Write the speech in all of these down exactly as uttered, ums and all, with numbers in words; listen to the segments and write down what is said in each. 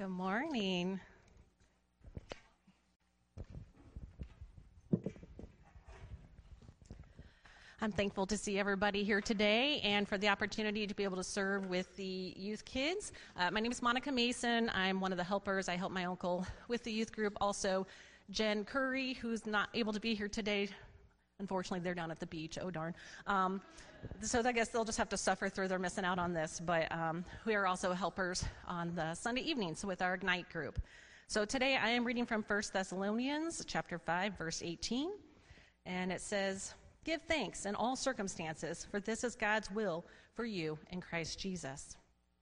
Good morning. I'm thankful to see everybody here today and for the opportunity to be able to serve with the youth kids. Uh, my name is Monica Mason. I'm one of the helpers. I help my uncle with the youth group. Also, Jen Curry, who's not able to be here today. Unfortunately, they're down at the beach. Oh, darn. Um, so I guess they'll just have to suffer through. They're missing out on this. But um, we are also helpers on the Sunday evenings with our Ignite group. So today I am reading from First Thessalonians chapter five, verse eighteen. And it says, "Give thanks in all circumstances, for this is God's will for you in Christ Jesus."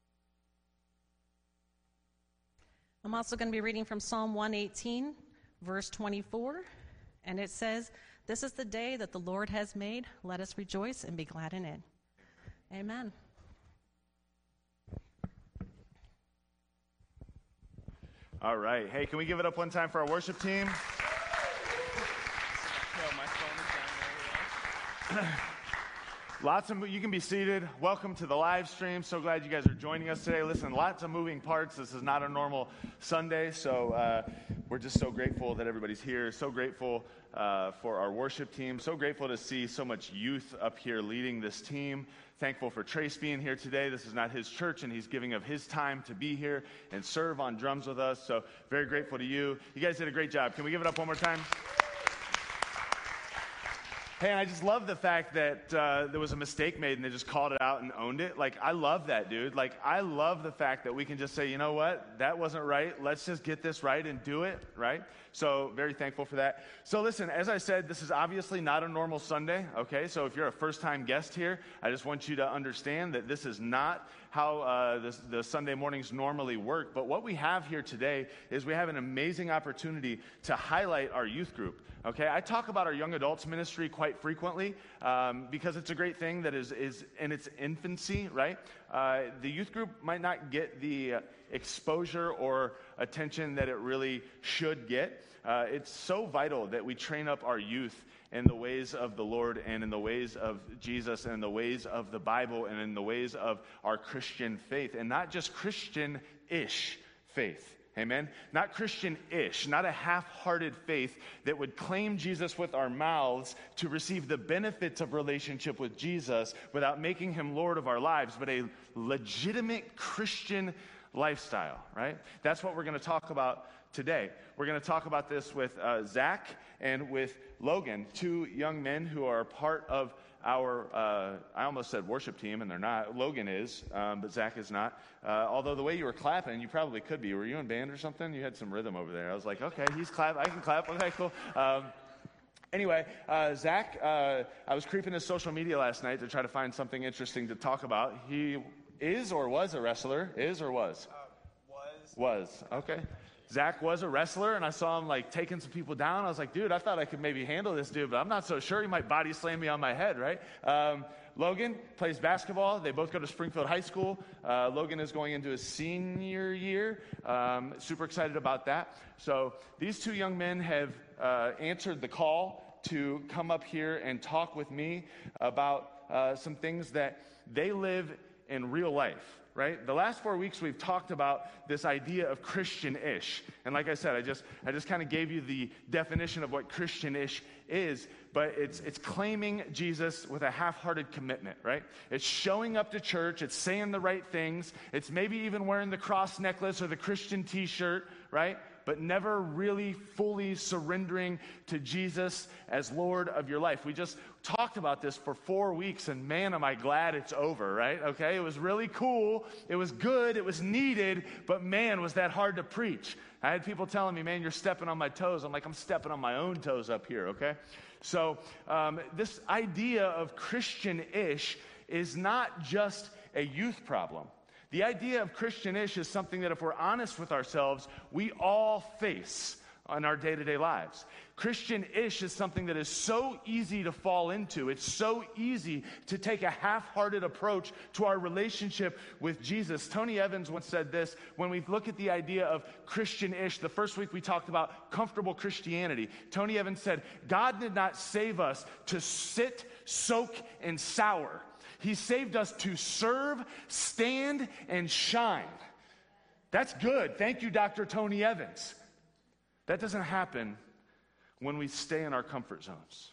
I'm also going to be reading from Psalm one eighteen, verse twenty-four. And it says, "This is the day that the Lord has made. Let us rejoice and be glad in it." Amen. All right. Hey, can we give it up one time for our worship team? Lots of, you can be seated. Welcome to the live stream. So glad you guys are joining us today. Listen, lots of moving parts. This is not a normal Sunday, so uh, we're just so grateful that everybody's here. So grateful uh, for our worship team. So grateful to see so much youth up here leading this team. Thankful for Trace being here today. This is not his church, and he's giving of his time to be here and serve on drums with us. So very grateful to you. You guys did a great job. Can we give it up one more time? Hey, and I just love the fact that uh, there was a mistake made and they just called it out and owned it. Like, I love that, dude. Like, I love the fact that we can just say, you know what? That wasn't right. Let's just get this right and do it, right? So, very thankful for that. So, listen, as I said, this is obviously not a normal Sunday, okay? So, if you're a first-time guest here, I just want you to understand that this is not how uh, the, the Sunday mornings normally work. But what we have here today is we have an amazing opportunity to highlight our youth group. Okay, I talk about our young adults ministry quite frequently um, because it's a great thing that is, is in its infancy, right? Uh, the youth group might not get the uh, exposure or attention that it really should get. Uh, it's so vital that we train up our youth in the ways of the Lord and in the ways of Jesus and in the ways of the Bible and in the ways of our Christian faith, and not just Christian-ish faith. Amen? Not Christian-ish, not a half-hearted faith that would claim Jesus with our mouths to receive the benefits of relationship with Jesus without making him Lord of our lives, but a legitimate Christian lifestyle, right? That's what we're going to talk about today. We're going to talk about this with uh, Zach and with Logan, two young men who are part of our, uh, I almost said worship team, and they're not. Logan is, um, but Zach is not. Uh, although the way you were clapping, you probably could be. Were you in band or something? You had some rhythm over there. I was like, okay, he's clap. I can clap. Okay, cool. Um, anyway, uh, Zach, uh, I was creeping his social media last night to try to find something interesting to talk about. He is or was a wrestler. Is or was? Uh, was. Was. Okay. Zach was a wrestler, and I saw him, like, taking some people down. I was like, dude, I thought I could maybe handle this dude, but I'm not so sure. He might body slam me on my head, right? Um, Logan plays basketball. They both go to Springfield High School. Uh, Logan is going into his senior year. Um, super excited about that. So these two young men have uh, answered the call to come up here and talk with me about uh, some things that they live in real life. Right? The last four weeks we've talked about this idea of Christian-ish. And like I said, I just I just kind of gave you the definition of what Christian-ish is, but it's it's claiming Jesus with a half-hearted commitment, right? It's showing up to church, it's saying the right things, it's maybe even wearing the cross necklace or the Christian t-shirt, right? But never really fully surrendering to Jesus as Lord of your life. We just talked about this for four weeks, and man, am I glad it's over, right? Okay, it was really cool, it was good, it was needed, but man, was that hard to preach. I had people telling me, man, you're stepping on my toes. I'm like, I'm stepping on my own toes up here, okay? So um, this idea of Christian-ish is not just a youth problem. The idea of Christian-ish is something that if we're honest with ourselves, we all face in our day-to-day lives. Christian-ish is something that is so easy to fall into. It's so easy to take a half-hearted approach to our relationship with Jesus. Tony Evans once said this, when we look at the idea of Christian-ish, the first week we talked about comfortable Christianity. Tony Evans said, God did not save us to sit, soak, and sour. He saved us to serve, stand, and shine. That's good. Thank you, Doctor Tony Evans. That doesn't happen when we stay in our comfort zones.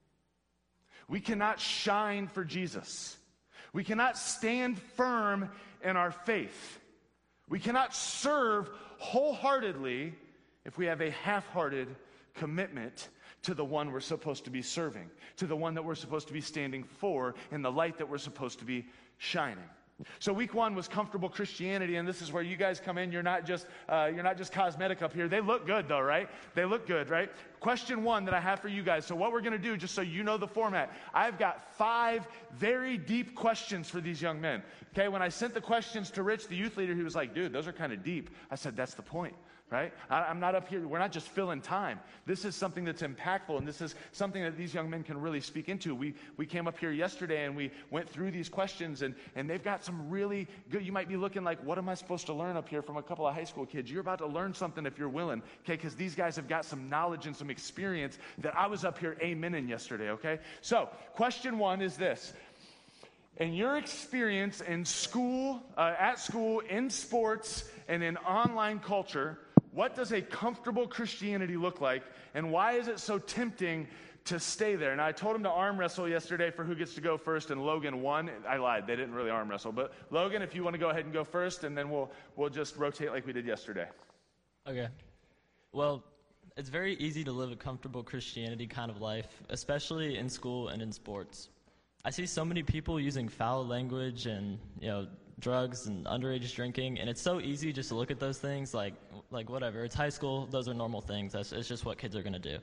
We cannot shine for Jesus. We cannot stand firm in our faith. We cannot serve wholeheartedly if we have a half-hearted commitment to the one we're supposed to be serving, to the one that we're supposed to be standing for, in the light that we're supposed to be shining. So week one was comfortable Christianity, and this is where you guys come in. You're not just uh, you're not just cosmetic up here. They look good, though, right? They look good, right? Question one that I have for you guys. So what we're going to do, just so you know the format, I've got five very deep questions for these young men. Okay, when I sent the questions to Rich, the youth leader, he was like, dude, those are kind of deep. I said, that's the point. Right? I, I'm not up here. We're not just filling time. This is something that's impactful, and this is something that these young men can really speak into. We we came up here yesterday, and we went through these questions, and, and they've got some really good, you might be looking like, what am I supposed to learn up here from a couple of high school kids? You're about to learn something if you're willing, okay? Because these guys have got some knowledge and some experience that I was up here amening yesterday, okay? So, question one is this. In your experience in school, uh, at school, in sports, and in online culture, what does a comfortable Christianity look like, and why is it so tempting to stay there? And I told him to arm wrestle yesterday for who gets to go first, and Logan won. I lied. They didn't really arm wrestle. But Logan, if you want to go ahead and go first, and then we'll we'll just rotate like we did yesterday. Okay. Well, it's very easy to live a comfortable Christianity kind of life, especially in school and in sports. I see so many people using foul language and, you know, drugs and underage drinking, and it's so easy just to look at those things like, like whatever. It's high school. Those are normal things. That's it's just what kids are going to do.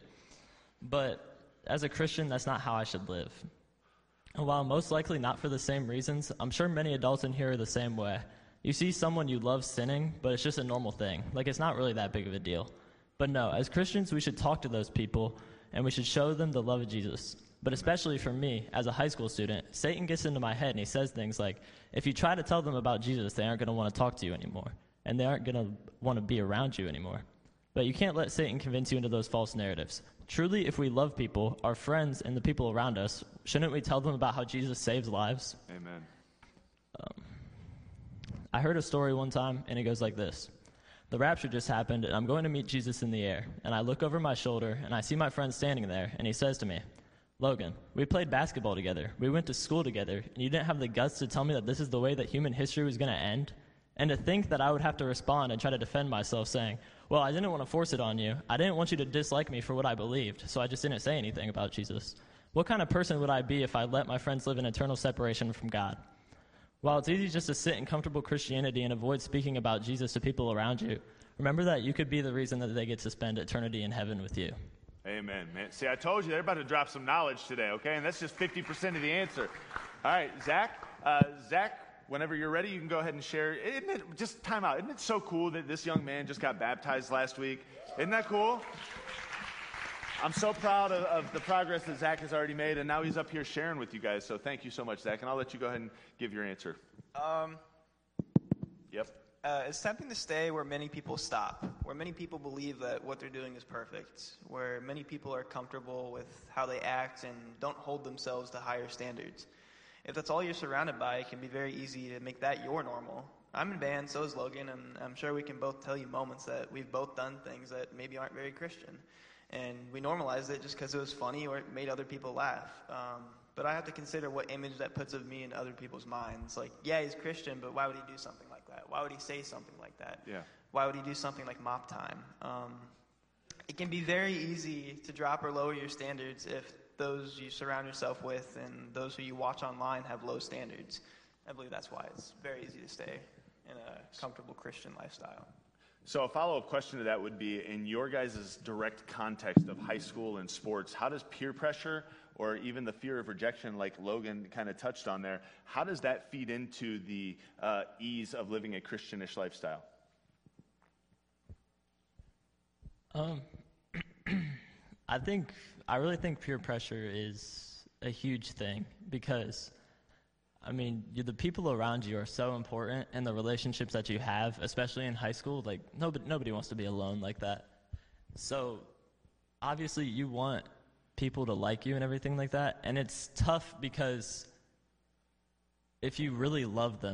But as a Christian, that's not how I should live. And while most likely not for the same reasons, I'm sure many adults in here are the same way. You see someone you love sinning, but it's just a normal thing. Like, it's not really that big of a deal. But no, as Christians, we should talk to those people, and we should show them the love of Jesus. But especially for me, as a high school student, Satan gets into my head and he says things like, if you try to tell them about Jesus, they aren't going to want to talk to you anymore. And they aren't going to want to be around you anymore. But you can't let Satan convince you into those false narratives. Truly, if we love people, our friends, and the people around us, shouldn't we tell them about how Jesus saves lives? Amen. Um, I heard a story one time, and it goes like this. The rapture just happened, and I'm going to meet Jesus in the air. And I look over my shoulder, and I see my friend standing there, and he says to me, Logan, we played basketball together. We went to school together, and you didn't have the guts to tell me that this is the way that human history was going to end? And to think that I would have to respond and try to defend myself saying, well, I didn't want to force it on you. I didn't want you to dislike me for what I believed, so I just didn't say anything about Jesus. What kind of person would I be if I let my friends live in eternal separation from God? While it's easy just to sit in comfortable Christianity and avoid speaking about Jesus to people around you, remember that you could be the reason that they get to spend eternity in heaven with you. Amen, man. See, I told you they're about to drop some knowledge today, okay? And that's just fifty percent of the answer. All right, Zach. Uh, Zach, whenever you're ready, you can go ahead and share. Isn't it, just time out. Isn't it so cool that this young man just got baptized last week? Isn't that cool? I'm so proud of, of the progress that Zach has already made, and now he's up here sharing with you guys. So thank you so much, Zach. And I'll let you go ahead and give your answer. Um, yep. Uh, it's tempting to stay where many people stop, where many people believe that what they're doing is perfect, where many people are comfortable with how they act and don't hold themselves to higher standards. If that's all you're surrounded by, it can be very easy to make that your normal. I'm in band, so is Logan, and I'm sure we can both tell you moments that we've both done things that maybe aren't very Christian. And we normalized it just because it was funny or it made other people laugh. Um, but I have to consider what image that puts of me in other people's minds. Like, yeah, he's Christian, but why would he do something like that? Why would he say something like that? Yeah. Why would he do something like mop time? Um, it can be very easy to drop or lower your standards if those you surround yourself with and those who you watch online have low standards. I believe that's why it's very easy to stay in a comfortable Christian lifestyle. So a follow-up question to that would be, in your guys' direct context of high school and sports, how does peer pressure or even the fear of rejection, like Logan kind of touched on there, how does that feed into the uh, ease of living a Christianish lifestyle? Um, I think, I really think peer pressure is a huge thing because, I mean, you, the people around you are so important, and the relationships that you have, especially in high school, like nobody, nobody wants to be alone like that. So obviously you want people to like you and everything like that, and it's tough because if you really love them,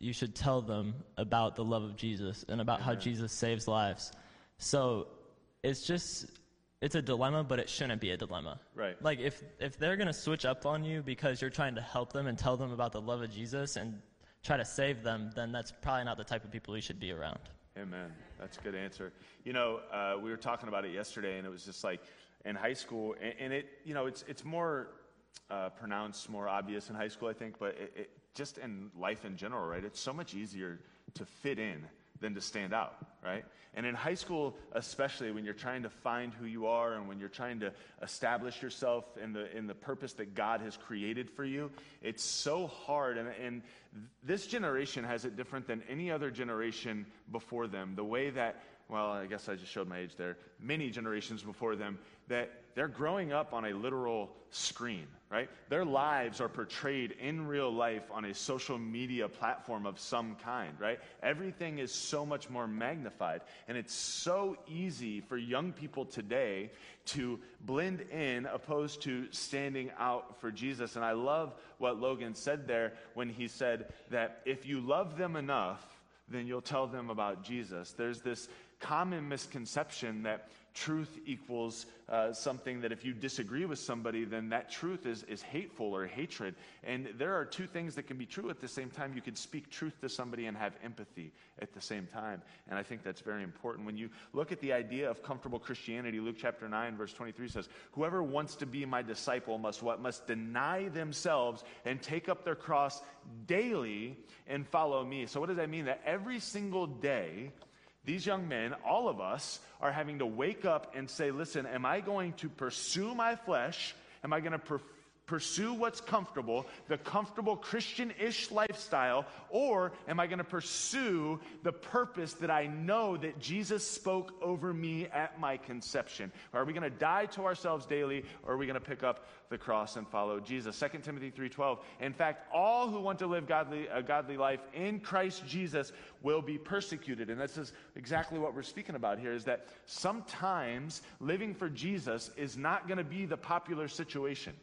you should tell them about the love of Jesus and about how Jesus saves lives. So it's just, it's a dilemma, but it shouldn't be a dilemma. Right. Like if, if they're going to switch up on you because you're trying to help them and tell them about the love of Jesus and try to save them, then that's probably not the type of people you should be around. Amen. That's a good answer. You know, uh, we were talking about it yesterday, and it was just like in high school, and, and it, you know, it's it's more uh, pronounced, more obvious in high school, I think, but it, it, just in life in general, right? It's so much easier to fit in than to stand out, right? And in high school, especially when you're trying to find who you are and when you're trying to establish yourself in the in the purpose that God has created for you, it's so hard. And, and this generation has it different than any other generation before them. The way that, well, I guess I just showed my age there, many generations before them, that they're growing up on a literal screen, right? Their lives are portrayed in real life on a social media platform of some kind, right? Everything is so much more magnified, and it's so easy for young people today to blend in opposed to standing out for Jesus. And I love what Logan said there when he said that if you love them enough, then you'll tell them about Jesus. There's this common misconception that truth equals uh, something that if you disagree with somebody, then that truth is, is hateful or hatred. And there are two things that can be true at the same time. You can speak truth to somebody and have empathy at the same time. And I think that's very important. When you look at the idea of comfortable Christianity, Luke chapter nine, verse twenty-three says, whoever wants to be my disciple must what? Must deny themselves and take up their cross daily and follow me. So what does that mean? That every single day, these young men, all of us, are having to wake up and say, listen, am I going to pursue my flesh? Am I going to per- pursue what's comfortable, the comfortable Christian-ish lifestyle, or am I going to pursue the purpose that I know that Jesus spoke over me at my conception? Are we going to die to ourselves daily, or are we going to pick up the cross and follow Jesus? Second Timothy three twelve, in fact, all who want to live godly, a godly life in Christ Jesus will be persecuted. And this is exactly what we're speaking about here, is that sometimes living for Jesus is not going to be the popular situation.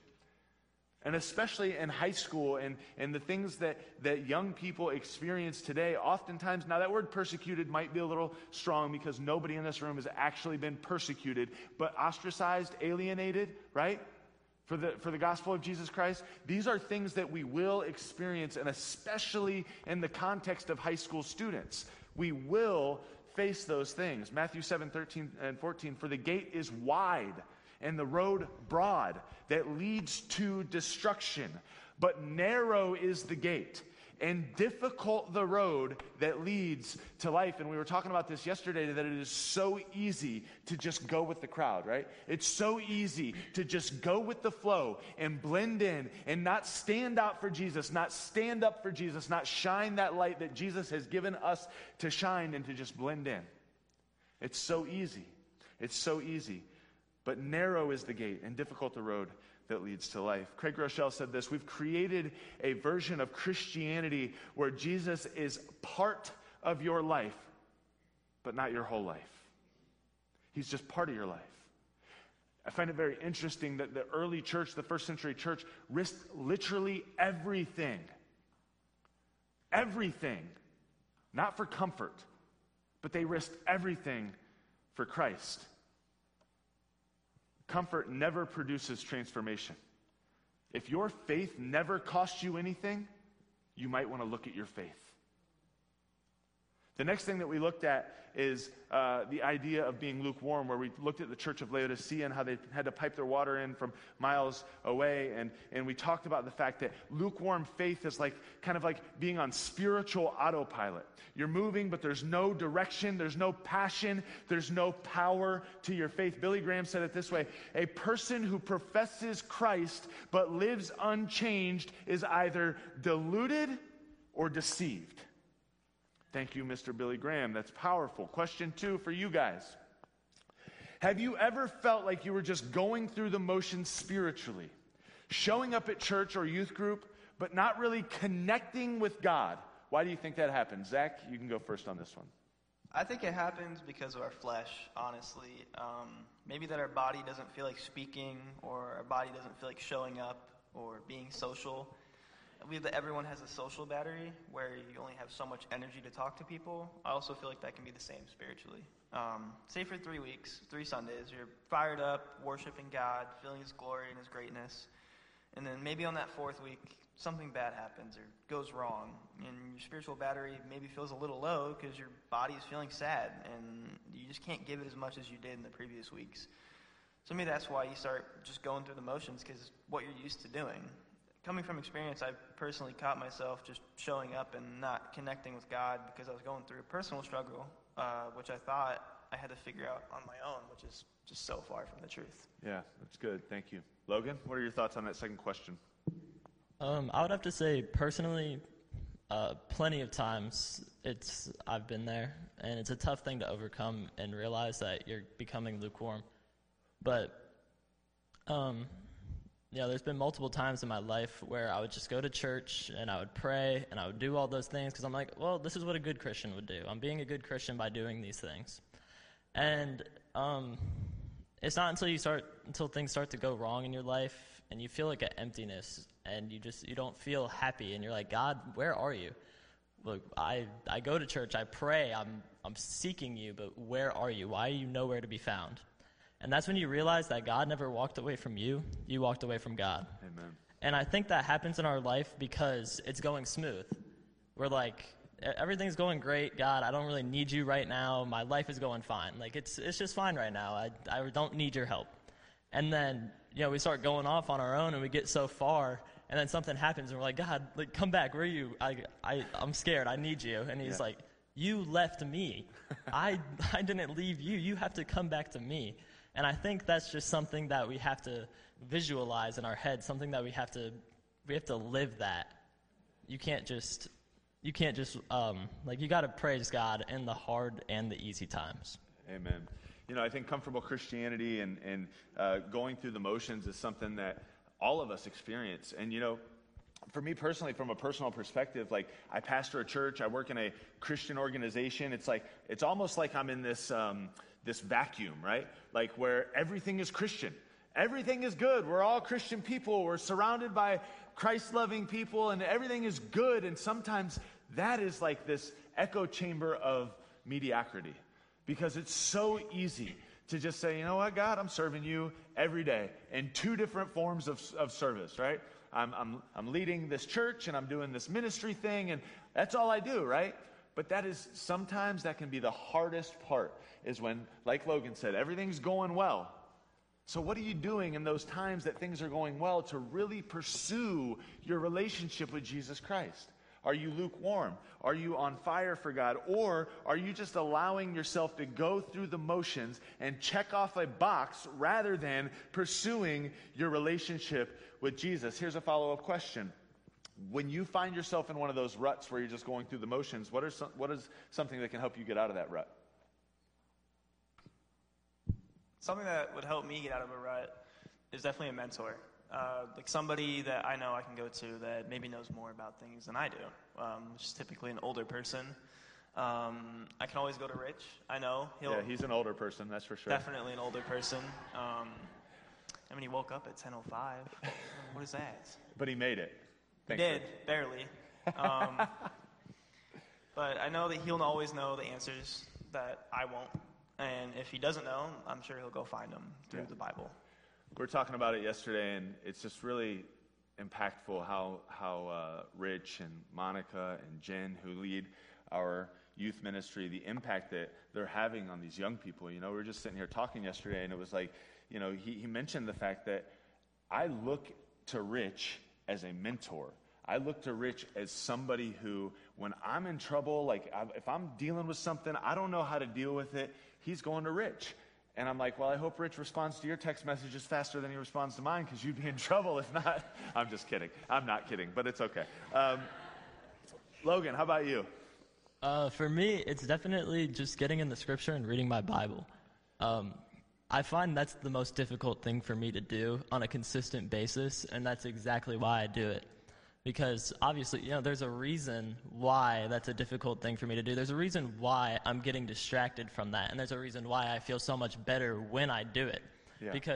And especially in high school and, and the things that, that young people experience today, oftentimes, now that word persecuted might be a little strong because nobody in this room has actually been persecuted, but ostracized, alienated, right? For the, for the gospel of Jesus Christ. These are things that we will experience, and especially in the context of high school students. We will face those things. Matthew seven, thirteen and fourteen, for the gate is wide and the road broad that leads to destruction, but narrow is the gate and difficult the road that leads to life. And we were talking about this yesterday, that it is so easy to just go with the crowd, right? It's so easy to just go with the flow and blend in and not stand out for Jesus, not stand up for Jesus, not shine that light that Jesus has given us to shine, and to just blend in. It's so easy. It's so easy. But narrow is the gate and difficult the road that leads to life. Craig Rochelle said this: we've created a version of Christianity where Jesus is part of your life, but not your whole life. He's just part of your life. I find it very interesting that the early church, the first century church, risked literally everything. Everything. Not for comfort, but they risked everything for Christ. Comfort never produces transformation. If your faith never costs you anything, you might want to look at your faith. The next thing that we looked at is uh, the idea of being lukewarm, where we looked at the church of Laodicea and how they had to pipe their water in from miles away. And, and we talked about the fact that lukewarm faith is like kind of like being on spiritual autopilot. You're moving, but there's no direction, there's no passion, there's no power to your faith. Billy Graham said it this way: a person who professes Christ but lives unchanged is either deluded or deceived. Thank you, Mister Billy Graham. That's powerful. Question two for you guys. Have you ever felt like you were just going through the motions spiritually, showing up at church or youth group, but not really connecting with God? Why do you think that happens? Zach, you can go first on this one. I think it happens because of our flesh, honestly. Um, maybe that our body doesn't feel like speaking, or our body doesn't feel like showing up or being social. I believe that everyone has a social battery where you only have have so much energy to talk to people, I also feel like that can be the same spiritually. Um, say for three weeks, three Sundays, you're fired up, worshiping God, feeling His glory and His greatness. And then maybe on that fourth week, something bad happens or goes wrong, and your spiritual battery maybe feels a little low because your body is feeling sad, and you just can't give it as much as you did in the previous weeks. So maybe that's why you start just going through the motions, because what you're used to doing. Coming from experience, I personally caught myself just showing up and not connecting with God because I was going through a personal struggle, uh, which I thought I had to figure out on my own, which is just so far from the truth. Yeah, that's good. Thank you. Logan, what are your thoughts on that second question? Um, I would have to say, personally, uh, plenty of times it's I've been there, and it's a tough thing to overcome and realize that you're becoming lukewarm. But, um, yeah, there's been multiple times in my life where I would just go to church and I would pray and I would do all those things because I'm like, well, this is what a good Christian would do. I'm being a good Christian by doing these things. And um, it's not until you start, until things start to go wrong in your life and you feel like an emptiness and you just, you don't feel happy and you're like, God, where are you? Look, I, I go to church, I pray, I'm, I'm seeking you, but where are you? Why are you nowhere to be found? And that's when you realize that God never walked away from you. You walked away from God. Amen. And I think that happens in our life because it's going smooth. We're like, everything's going great. God, I don't really need you right now. My life is going fine. Like, it's it's just fine right now. I, I don't need your help. And then, you know, we start going off on our own and we get so far, and then something happens and we're like, God, like, come back. Where are you? I, I, I'm scared. I need you. And he's yeah. like, you left me. I, I didn't leave you. You have to come back to me. And I think that's just something that we have to visualize in our head, something that we have to, we have to live that. You can't just, you can't just, um, like, you got to praise God in the hard and the easy times. Amen. You know, I think comfortable Christianity and, and uh, going through the motions is something that all of us experience. And, you know, for me personally, from a personal perspective, like, I pastor a church, I work in a Christian organization. It's like, it's almost like I'm in this, um, this vacuum, right? Like, where everything is Christian. Everything is good. We're all Christian people. We're surrounded by Christ-loving people, and everything is good. And sometimes that is like this echo chamber of mediocrity, because it's so easy to just say, you know what, God, I'm serving you every day in two different forms of, of service, right? I'm, I'm, I'm leading this church, and I'm doing this ministry thing, and that's all I do, right? But that is, sometimes that can be the hardest part, is when, like Logan said, everything's going well. So what are you doing in those times that things are going well to really pursue your relationship with Jesus Christ? Are you lukewarm? Are you on fire for God? Or are you just allowing yourself to go through the motions and check off a box rather than pursuing your relationship with Jesus? Here's a follow-up question. When you find yourself in one of those ruts where you're just going through the motions, what are some, what is something that can help you get out of that rut? Something that would help me get out of a rut is definitely a mentor. Uh, like somebody that I know I can go to that maybe knows more about things than I do, um, which is typically an older person. Um, I can always go to Rich. I know he'll. Yeah, he's an older person, that's for sure. Definitely an older person. Um, I mean, he woke up at ten oh five. What is that? But he made it. He did, barely. Um, but I know that he'll always know the answers that I won't. And if he doesn't know, I'm sure he'll go find them through Yeah. the Bible. We were talking about it yesterday, and it's just really impactful how how uh, Rich and Monica and Jen, who lead our youth ministry, the impact that they're having on these young people. You know, we were just sitting here talking yesterday, and it was like, you know, he, he mentioned the fact that I look to Rich as a mentor. I look to Rich as somebody who, when I'm in trouble, like I, if I'm dealing with something, I don't know how to deal with it, he's going to Rich. And I'm like, well, I hope Rich responds to your text messages faster than he responds to mine, because you'd be in trouble if not. I'm just kidding. I'm not kidding, but it's okay. Um, Logan, how about you? Uh, for me, it's definitely just getting in the scripture and reading my Bible. Um, I find that's the most difficult thing for me to do on a consistent basis, and that's exactly why I do it. Because obviously, you know, there's a reason why that's a difficult thing for me to do. There's a reason why I'm getting distracted from that, and there's a reason why I feel so much better when I do it. Yeah. Because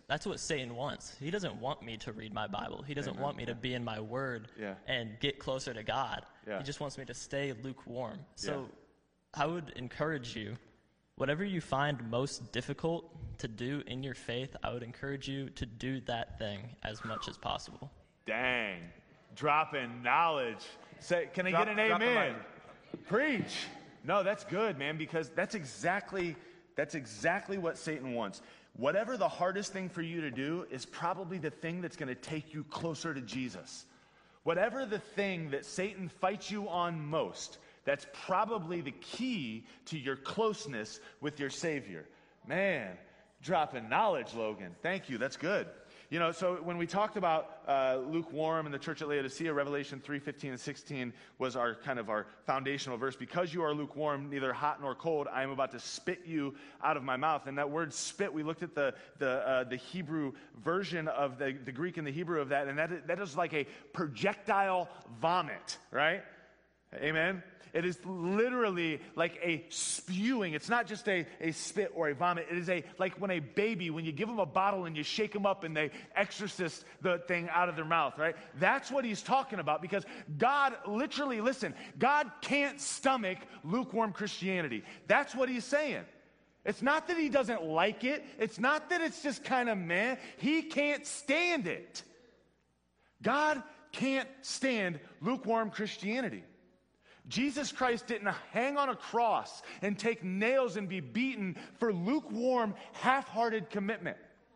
that's what Satan wants. He doesn't want me to read my Bible. He doesn't Amen. want me to be in my word Yeah. and get closer to God. Yeah. He just wants me to stay lukewarm. So Yeah. I would encourage you, whatever you find most difficult to do in your faith, I would encourage you to do that thing as much as possible. Dang. Dropping knowledge. Say, can I Drop- get an drop the amen? mic. Preach. No, that's good, man, because that's exactly that's exactly what Satan wants. Whatever the hardest thing for you to do is probably the thing that's going to take you closer to Jesus. Whatever the thing that Satan fights you on most, that's probably the key to your closeness with your Savior. Man, dropping knowledge, Logan. Thank you. That's good. You know, so when we talked about uh, lukewarm in the church at Laodicea, Revelation three fifteen and sixteen was our kind of our foundational verse. Because you are lukewarm, neither hot nor cold, I am about to spit you out of my mouth. And that word spit, we looked at the the uh, the Hebrew version of the, the Greek and the Hebrew of that, and that that is like a projectile vomit, right? Amen? It is literally like a spewing. It's not just a, a spit or a vomit. It is a like when a baby, when you give them a bottle and you shake them up and they exorcist the thing out of their mouth, right? That's what he's talking about, because God literally, listen, God can't stomach lukewarm Christianity. That's what he's saying. It's not that he doesn't like it. It's not that it's just kind of meh. He can't stand it. God can't stand lukewarm Christianity. Jesus Christ didn't hang on a cross and take nails and be beaten for lukewarm, half-hearted commitment.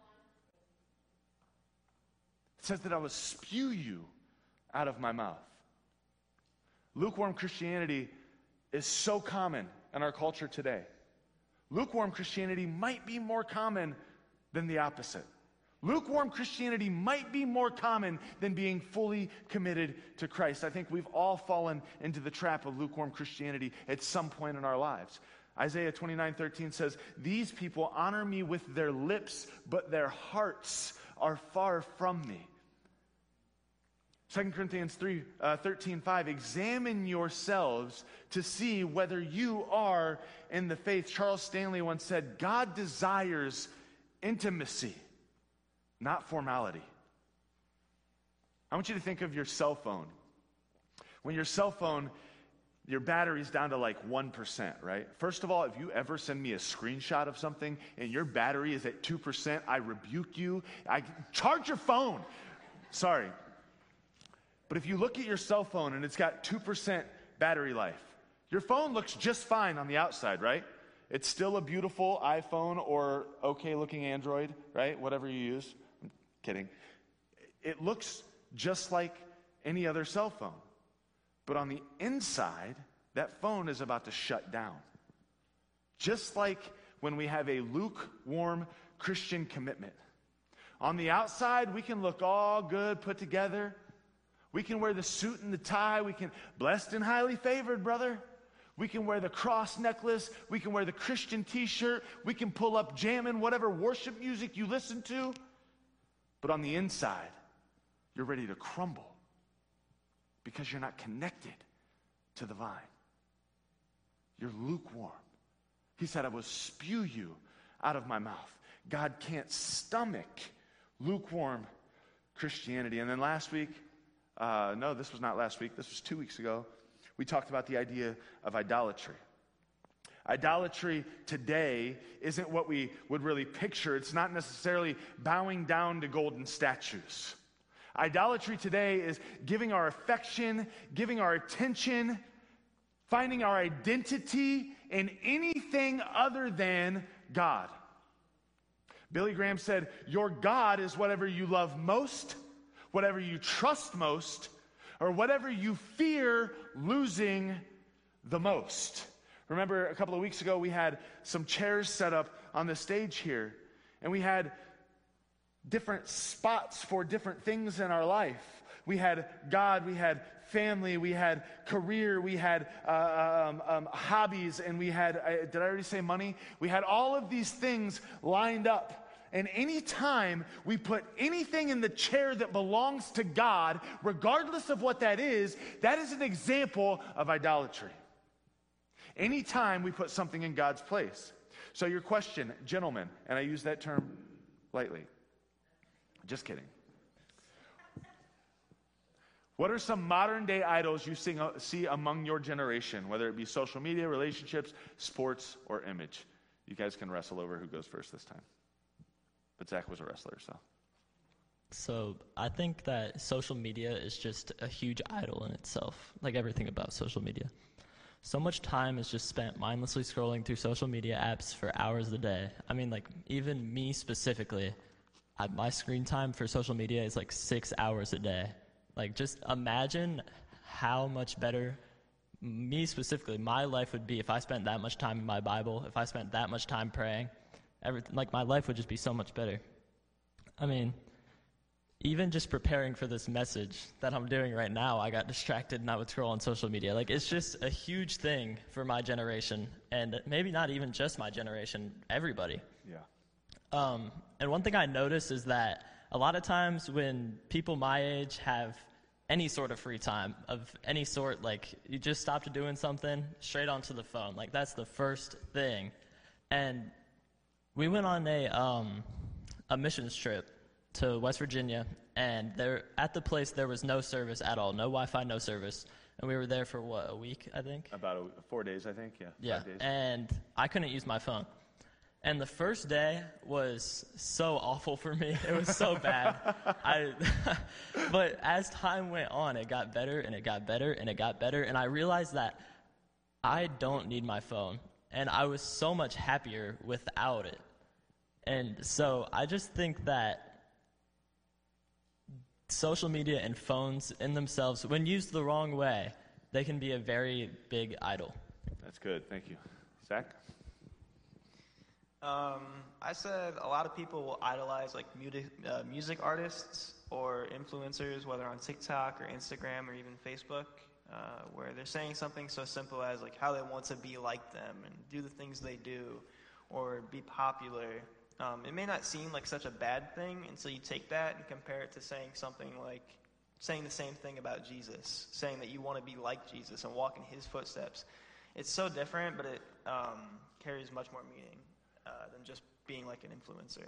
It says that I will spew you out of my mouth. Lukewarm Christianity is so common in our culture today. Lukewarm Christianity might be more common than the opposite. Lukewarm Christianity might be more common than being fully committed to Christ. I think we've all fallen into the trap of lukewarm Christianity at some point in our lives. Isaiah twenty-nine thirteen says, "These people honor me with their lips, but their hearts are far from me." Second Corinthians three, uh, thirteen five, "Examine yourselves to see whether you are in the faith." Charles Stanley once said, "God desires intimacy, not formality." I want you to think of your cell phone. When your cell phone, your battery's down to like one percent, right? First of all, if you ever send me a screenshot of something and your battery is at two percent, I rebuke you. I charge your phone. Sorry. But if you look at your cell phone and it's got two percent battery life, your phone looks just fine on the outside, right? It's still a beautiful iPhone or okay-looking Android, right? Whatever you use. I'm kidding. It looks just like any other cell phone. But on the inside, that phone is about to shut down. Just like when we have a lukewarm Christian commitment. On the outside, we can look all good, put together. We can wear the suit and the tie. We can, blessed and highly favored, brother. We can wear the cross necklace. We can wear the Christian t-shirt. We can pull up jamming whatever worship music you listen to. But on the inside, you're ready to crumble because you're not connected to the vine. You're lukewarm. He said, "I will spew you out of my mouth." God can't stomach lukewarm Christianity. And then last week, uh, no, this was not last week. This was two weeks ago. We talked about the idea of idolatry. Idolatry today isn't what we would really picture. It's not necessarily bowing down to golden statues. Idolatry today is giving our affection, giving our attention, finding our identity in anything other than God. Billy Graham said, "Your God is whatever you love most, whatever you trust most, or whatever you fear losing the most." Remember a couple of weeks ago, we had some chairs set up on the stage here, and we had different spots for different things in our life. We had God, we had family, we had career, we had uh, um, um, hobbies, and we had, uh, did I already say money? We had all of these things lined up. And any time we put anything in the chair that belongs to God, regardless of what that is, that is an example of idolatry. Anytime we put something in God's place. So your question, gentlemen, and I use that term lightly, Just kidding. What are some modern day idols you see, see among your generation, whether it be social media, relationships, sports, or image? You guys can wrestle over who goes first this time. But Zach was a wrestler, so. So I think that social media is just a huge idol in itself, like everything about social media. So much time is just spent mindlessly scrolling through social media apps for hours a day. I mean, like, even me specifically, I, my screen time for social media is like six hours a day. Like, just imagine how much better, me specifically, my life would be if I spent that much time in my Bible, if I spent that much time praying. Everything, like, my life would just be so much better. I mean, even just preparing for this message that I'm doing right now, I got distracted and I would scroll on social media. Like, it's just a huge thing for my generation, and maybe not even just my generation, everybody. Yeah. Um, and one thing I notice is that a lot of times when people my age have any sort of free time of any sort, like, you just stopped doing something, straight onto the phone. Like, that's the first thing. And we went on a um, a missions trip to West Virginia, and there at the place there was no service at all, no Wi-Fi, no service. And we were there for, what, a week, I think? About a, four days, I think, yeah. Yeah, Five days. And I couldn't use my phone. And the first day was so awful for me. It was so bad. I, but as time went on, it got better and it got better and it got better. And I realized that I don't need my phone. And I was so much happier without it. And so I just think that social media and phones in themselves, when used the wrong way, they can be a very big idol. That's good. Thank you. Zach? Um, I said a lot of people will idolize like music, uh, music artists or influencers, whether on TikTok or Instagram or even Facebook, uh, where they're saying something so simple as like how they want to be like them and do the things they do or be popular. Um, it may not seem like such a bad thing until you take that and compare it to saying something like saying the same thing about Jesus, saying that you want to be like Jesus and walk in his footsteps. It's so different, but it um, carries much more meaning. Uh, than just being like an influencer.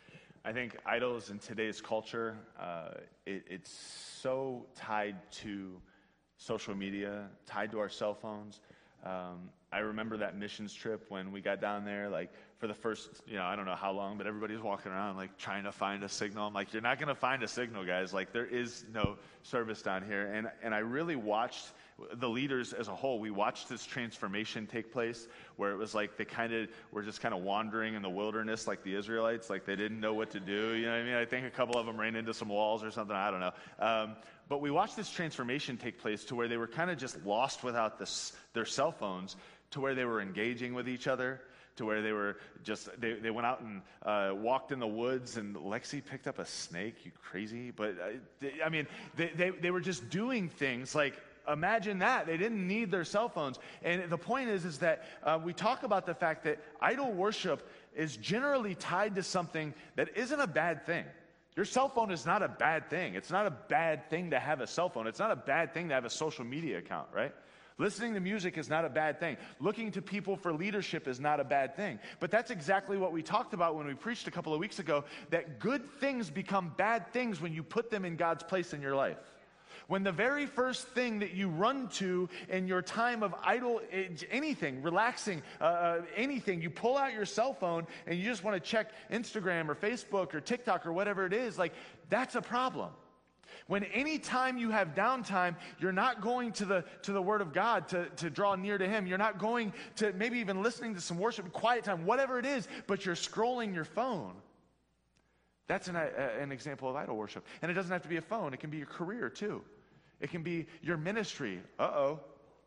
I think idols in today's culture, uh, it, it's so tied to social media, tied to our cell phones. Um, I remember that missions trip when we got down there, like for the first, you know, I don't know how long, but everybody was walking around like trying to find a signal. I'm like, you're not going to find a signal, guys. Like there is no service down here. And, and I really watched the leaders as a whole, we watched this transformation take place where it was like they kind of were just kind of wandering in the wilderness like the Israelites, like they didn't know what to do. You know what I mean? I think a couple of them ran into some walls or something. I don't know. Um, but we watched this transformation take place to where they were kind of just lost without this, their cell phones, to where they were engaging with each other, to where they were just, they, they went out and uh, walked in the woods, and Lexi picked up a snake, you crazy. But, uh, they, I mean, they, they, they were just doing things like, imagine that. They didn't need their cell phones. And the point is, is that uh, we talk about the fact that idol worship is generally tied to something that isn't a bad thing. Your cell phone is not a bad thing. It's not a bad thing to have a cell phone. It's not a bad thing to have a social media account, right? Listening to music is not a bad thing. Looking to people for leadership is not a bad thing. But that's exactly what we talked about when we preached a couple of weeks ago, that good things become bad things when you put them in God's place in your life. When the very first thing that you run to in your time of idle, anything, relaxing, uh, anything, you pull out your cell phone and you just want to check Instagram or Facebook or TikTok or whatever it is, like, that's a problem. When any time you have downtime, you're not going to the to the Word of God to, to draw near to Him. You're not going to maybe even listening to some worship, quiet time, whatever it is, but you're scrolling your phone. That's an, uh, an example of idol worship. And it doesn't have to be a phone. It can be your career, too. It can be your ministry. Uh-oh.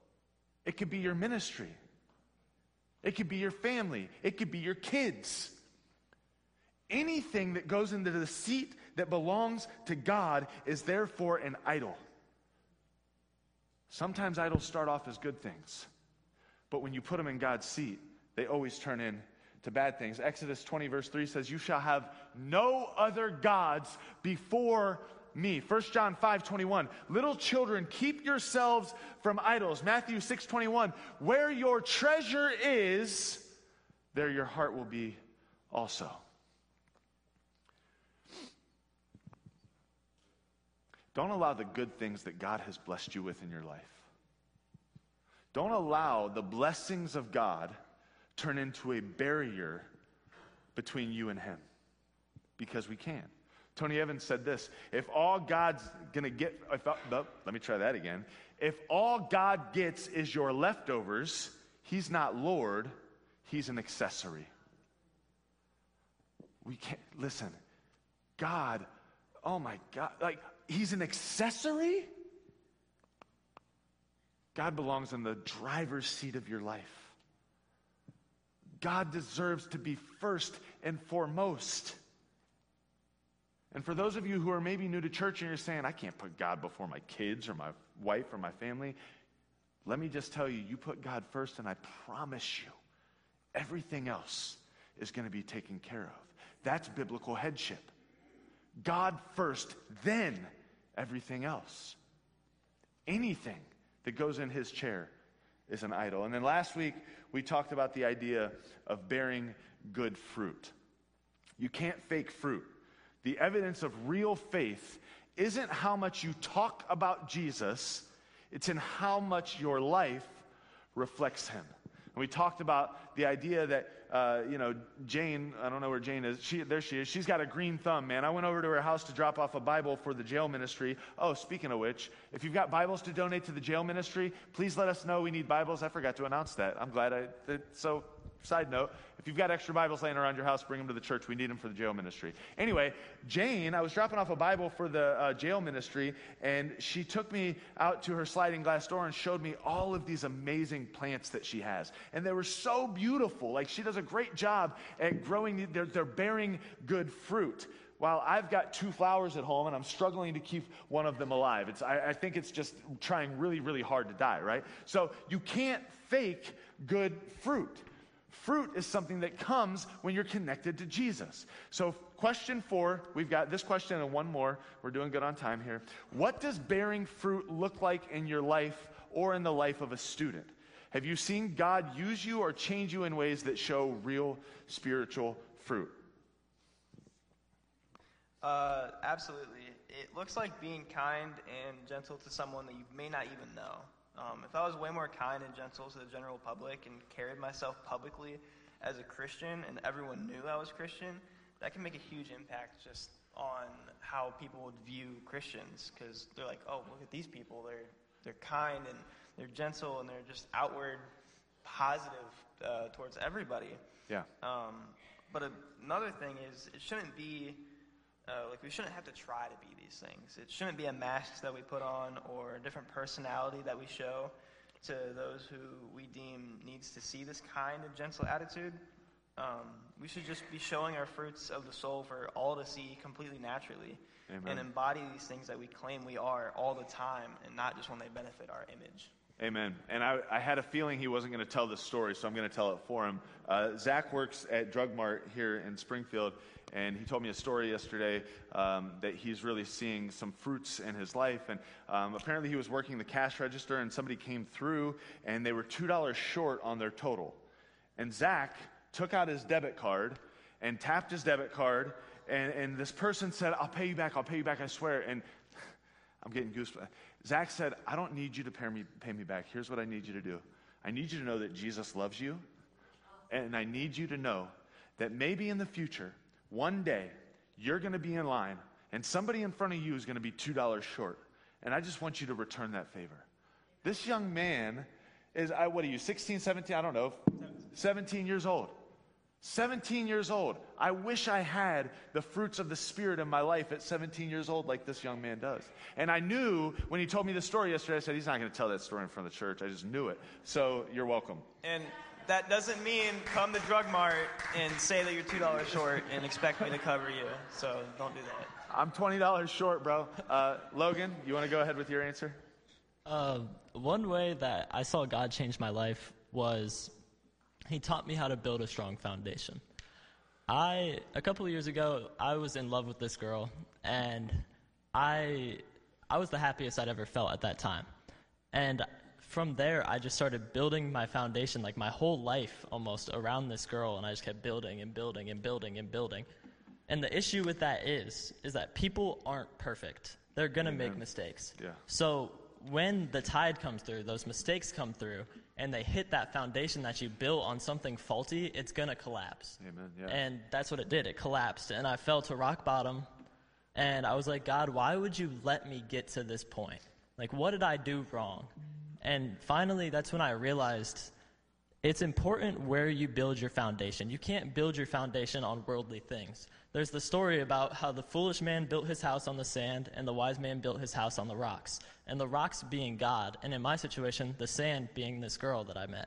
It could be your ministry. It could be your family. It could be your kids. Anything that goes into the seat that belongs to God is therefore an idol. Sometimes idols start off as good things, but when you put them in God's seat, they always turn into bad things. Exodus twenty verse three says, "You shall have no other gods before me." First John five twenty-one, "Little children, keep yourselves from idols." Matthew six twenty-one, "Where your treasure is, there your heart will be also." Don't allow the good things that God has blessed you with in your life. Don't allow the blessings of God turn into a barrier between you and him, because we can. Tony Evans said this: if all God's going to get, if, oh, let me try that again. If all God gets is your leftovers, he's not Lord, he's an accessory. We can't, listen, God, oh my God, like, he's an accessory? God belongs in the driver's seat of your life. God deserves to be first and foremost. And for those of you who are maybe new to church and you're saying, I can't put God before my kids or my wife or my family, let me just tell you, you put God first, and I promise you, everything else is going to be taken care of. That's biblical headship. God first, then everything else. Anything that goes in his chair is an idol. And then last week, we talked about the idea of bearing good fruit. You can't fake fruit. The evidence of real faith isn't how much you talk about Jesus, it's in how much your life reflects him. And we talked about the idea that, uh, you know, Jane, I don't know where Jane is. She, there she is. She's got a green thumb, man. I went over to her house to drop off a Bible for the jail ministry. Oh, speaking of which, if you've got Bibles to donate to the jail ministry, please let us know we need Bibles. I forgot to announce that. I'm glad I, that, so, side note, if you've got extra Bibles laying around your house, bring them to the church. We need them for the jail ministry. Anyway, Jane, I was dropping off a Bible for the uh, jail ministry, and she took me out to her sliding glass door and showed me all of these amazing plants that she has. And they were so beautiful. Like, she does a great job at growing, they're, they're bearing good fruit. While I've got two flowers at home and I'm struggling to keep one of them alive. It's, I, I think it's just trying really, really hard to die, right? So you can't fake good fruit. Fruit is something that comes when you're connected to Jesus. So question four, we've got this question and one more. We're doing good on time here. What does bearing fruit look like in your life or in the life of a student? Have you seen God use you or change you in ways that show real spiritual fruit? Uh, absolutely. It looks like being kind and gentle to someone that you may not even know. Um, if I was way more kind and gentle to the general public and carried myself publicly as a Christian and everyone knew I was Christian, that can make a huge impact just on how people would view Christians, because they're like, oh, look at these people. They're they're kind and they're gentle and they're just outward positive uh, towards everybody. Yeah. Um, but a, another thing is, it shouldn't be Uh, like, we shouldn't have to try to be these things. It shouldn't be a mask that we put on or a different personality that we show to those who we deem needs to see this kind of gentle attitude. Um, we should just be showing our fruits of the soul for all to see completely naturally. Amen. And embody these things that we claim we are all the time, and not just when they benefit our image. Amen. And I, I had a feeling he wasn't going to tell this story, so I'm going to tell it for him. Uh, Zach works at Drug Mart here in Springfield, and he told me a story yesterday um, that he's really seeing some fruits in his life. And um, apparently he was working the cash register, and somebody came through, and they were two dollars short on their total. And Zach took out his debit card and tapped his debit card, and, and this person said, I'll pay you back, I'll pay you back, I swear. And I'm getting goosebumps. Zach said, I don't need you to pay me, pay me back. Here's what I need you to do. I need you to know that Jesus loves you, and I need you to know that maybe in the future, one day, you're going to be in line, and somebody in front of you is going to be two dollars short, and I just want you to return that favor. This young man is, I, what are you, sixteen, seventeen, I don't know, seventeen years old. seventeen years old. I wish I had the fruits of the Spirit in my life at seventeen years old like this young man does. And I knew when he told me the story yesterday, I said, he's not going to tell that story in front of the church. I just knew it. So you're welcome. And that doesn't mean come to Drug Mart and say that you're two dollars short and expect me to cover you. So don't do that. I'm twenty dollars short, bro. Uh, Logan, you want to go ahead with your answer? Uh, one way that I saw God change my life was He taught me how to build a strong foundation. I, a couple of years ago, I was in love with this girl, and I, I was the happiest I'd ever felt at that time. And from there, I just started building my foundation, like my whole life almost, around this girl, and I just kept building and building and building and building. And the issue with that is, is that people aren't perfect. They're going to Amen. make mistakes. Yeah. So when the tide comes through, those mistakes come through, and they hit that foundation that you built on something faulty, it's going to collapse. Amen. Yeah. And that's what it did. It collapsed, and I fell to rock bottom, and I was like, God, why would you let me get to this point? Like, what did I do wrong? And finally, that's when I realized it's important where you build your foundation. You can't build your foundation on worldly things. There's the story about how the foolish man built his house on the sand and the wise man built his house on the rocks. And the rocks being God, and in my situation, the sand being this girl that I met.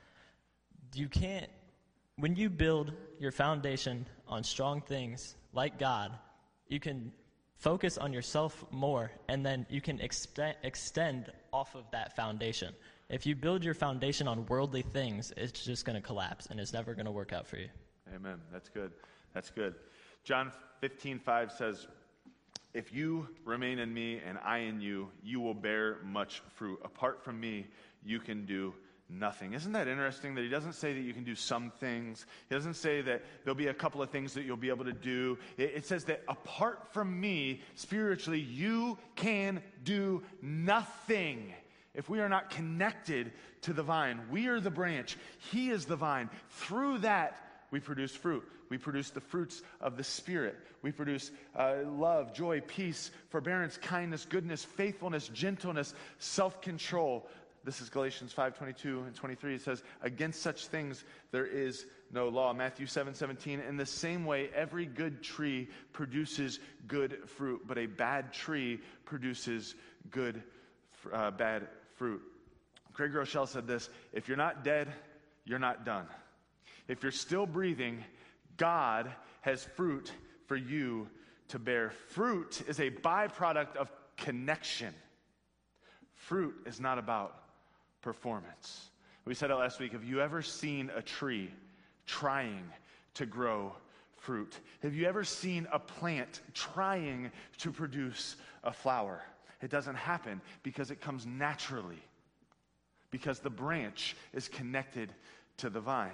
You can't, when you build your foundation on strong things like God, you can focus on yourself more, and then you can extend, extend off of that foundation. If you build your foundation on worldly things, it's just going to collapse, and it's never going to work out for you. Amen. That's good. That's good. John fifteen five says, if you remain in me and I in you, you will bear much fruit. Apart from me, you can do nothing. Isn't that interesting that he doesn't say that you can do some things? He doesn't say that there'll be a couple of things that you'll be able to do. It, it says that apart from me, spiritually, you can do nothing. If we are not connected to the vine, we are the branch. He is the vine. Through that, we produce fruit. We produce the fruits of the Spirit. We produce uh, love, joy, peace, forbearance, kindness, goodness, faithfulness, gentleness, self-control. This is Galatians five twenty-two and twenty-three. It says, against such things there is no law. Matthew seven seventeen, in the same way, every good tree produces good fruit, but a bad tree produces good, uh, bad fruit. Craig Rochelle said this, if you're not dead, you're not done. If you're still breathing, God has fruit for you to bear. Fruit is a byproduct of connection. Fruit is not about performance. We said it last week. Have you ever seen a tree trying to grow fruit? Have you ever seen a plant trying to produce a flower? It doesn't happen because it comes naturally, because the branch is connected to the vine.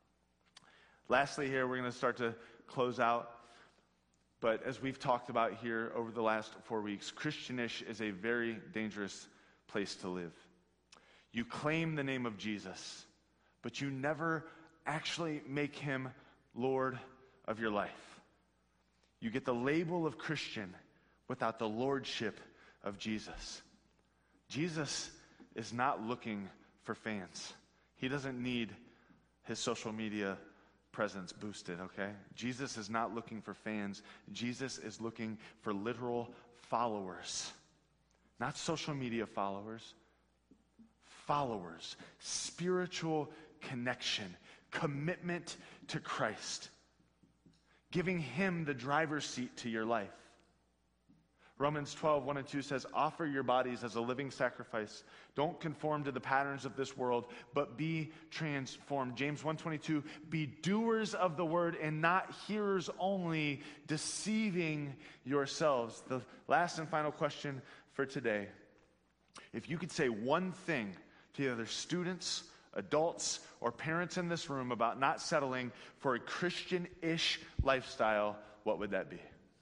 Lastly, here, we're going to start to close out. But as we've talked about here over the last four weeks, Christianish is a very dangerous place to live. You claim the name of Jesus, but you never actually make him Lord of your life. You get the label of Christian without the lordship of Jesus. Jesus is not looking for fans. He doesn't need his social media presence boosted, okay? Jesus is not looking for fans. Jesus is looking for literal followers. Not social media followers. Followers. Spiritual connection. Commitment to Christ. Giving him the driver's seat to your life. Romans twelve, one and two says, offer your bodies as a living sacrifice. Don't conform to the patterns of this world, but be transformed. James one twenty-two, be doers of the word and not hearers only, deceiving yourselves. The last and final question for today. If you could say one thing to either students, adults, or parents in this room about not settling for a Christian-ish lifestyle, what would that be?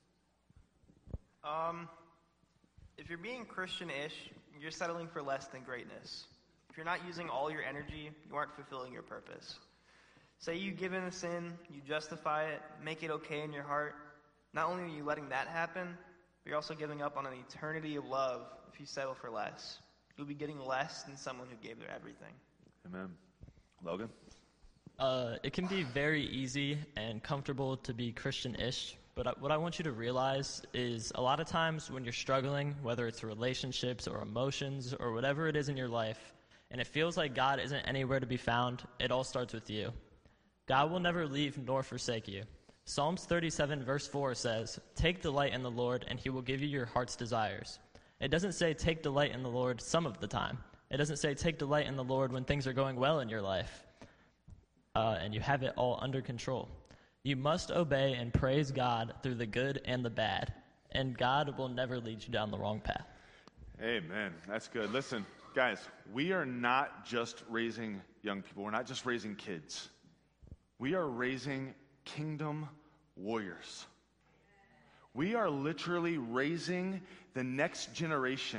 Um, if you're being Christian-ish, you're settling for less than greatness. If you're not using all your energy, you aren't fulfilling your purpose. Say you give in a sin, you justify it, make it okay in your heart. Not only are you letting that happen, but you're also giving up on an eternity of love if you settle for less. You'll be getting less than someone who gave their everything. Amen. Logan? Uh, it can be very easy and comfortable to be Christian-ish, but I, what I want you to realize is a lot of times when you're struggling, whether it's relationships or emotions or whatever it is in your life, and it feels like God isn't anywhere to be found, it all starts with you. God will never leave nor forsake you. Psalms thirty-seven verse four says, take delight in the Lord and he will give you your heart's desires. It doesn't say take delight in the Lord some of the time. It doesn't say take delight in the Lord when things are going well in your life uh, and you have it all under control. You must obey and praise God through the good and the bad, and God will never lead you down the wrong path. Amen. That's good. Listen, guys, we are not just raising young people. We're not just raising kids. We are raising kingdom warriors. We are literally raising the next generation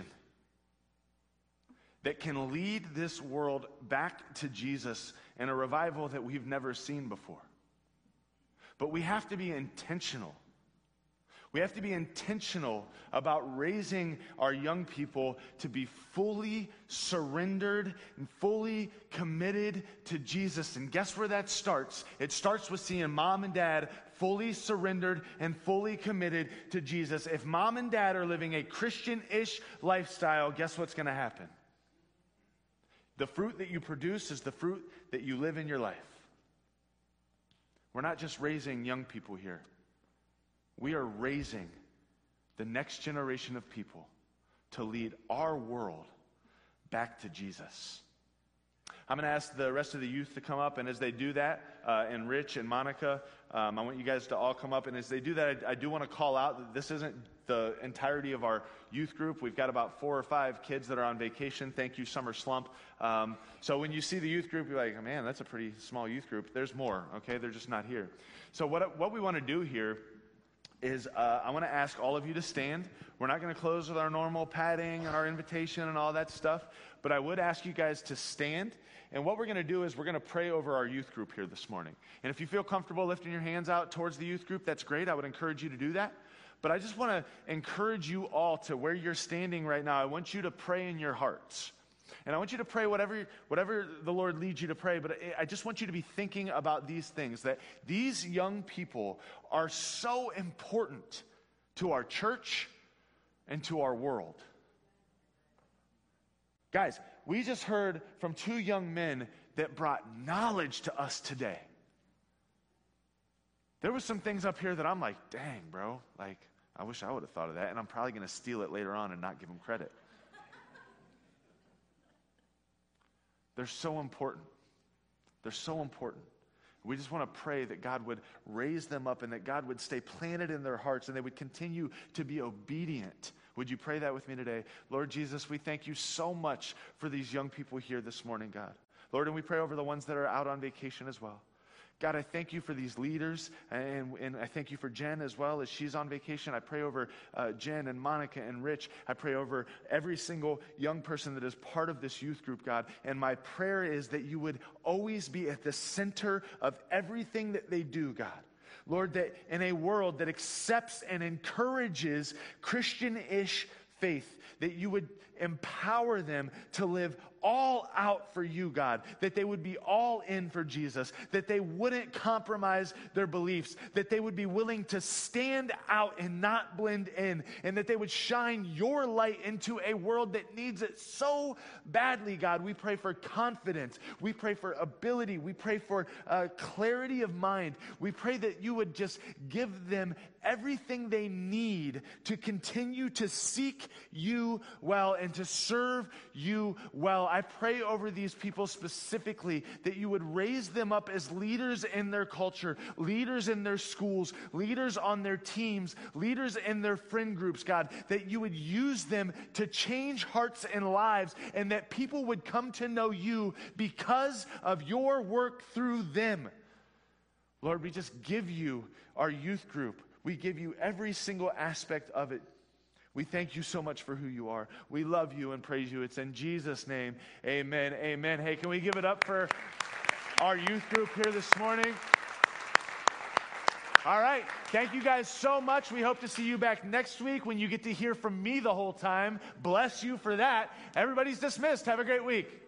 that can lead this world back to Jesus in a revival that we've never seen before. But we have to be intentional. We have to be intentional about raising our young people to be fully surrendered and fully committed to Jesus. And guess where that starts? It starts with seeing mom and dad fully surrendered and fully committed to Jesus. If mom and dad are living a Christian-ish lifestyle, guess what's going to happen? The fruit that you produce is the fruit that you live in your life. We're not just raising young people here. We are raising the next generation of people to lead our world back to Jesus. I'm going to ask the rest of the youth to come up, and as they do that, uh, and Rich and Monica, um, I want you guys to all come up, and as they do that, I, I do want to call out that this isn't the entirety of our youth group. We've got about four or five kids that are on vacation. Thank you, Summer Slump. Um, so when you see the youth group, you're like, man, that's a pretty small youth group. There's more, okay? They're just not here. So what what we want to do here is uh, I want to ask all of you to stand. We're not going to close with our normal patting and our invitation and all that stuff, but I would ask you guys to stand. And what we're going to do is we're going to pray over our youth group here this morning. And if you feel comfortable lifting your hands out towards the youth group, that's great. I would encourage you to do that. But I just want to encourage you all to where you're standing right now. I want you to pray in your hearts. And I want you to pray whatever, whatever the Lord leads you to pray, but I just want you to be thinking about these things, that these young people are so important to our church and to our world. Guys, we just heard from two young men that brought knowledge to us today. There was some things up here that I'm like, dang, bro, like, I wish I would have thought of that, and I'm probably going to steal it later on and not give them credit. They're so important. They're so important. We just want to pray that God would raise them up and that God would stay planted in their hearts and they would continue to be obedient. Would you pray that with me today? Lord Jesus, we thank you so much for these young people here this morning, God. Lord, and we pray over the ones that are out on vacation as well. God, I thank you for these leaders, and, and I thank you for Jen as well as she's on vacation. I pray over uh, Jen and Monica and Rich. I pray over every single young person that is part of this youth group, God. And my prayer is that you would always be at the center of everything that they do, God. Lord, that in a world that accepts and encourages Christian-ish faith, that you would empower them to live all out for you, God, that they would be all in for Jesus, that they wouldn't compromise their beliefs, that they would be willing to stand out and not blend in, and that they would shine your light into a world that needs it so badly, God. We pray for confidence. We pray for ability. We pray for uh, clarity of mind. We pray that you would just give them everything they need to continue to seek you well and to serve you well. I pray over these people specifically that you would raise them up as leaders in their culture, leaders in their schools, leaders on their teams, leaders in their friend groups, God, that you would use them to change hearts and lives, and that people would come to know you because of your work through them. Lord, we just give you our youth group. We give you every single aspect of it. We thank you so much for who you are. We love you and praise you. It's in Jesus' name. Amen. Amen. Hey, can we give it up for our youth group here this morning? All right. Thank you guys so much. We hope to see you back next week when you get to hear from me the whole time. Bless you for that. Everybody's dismissed. Have a great week.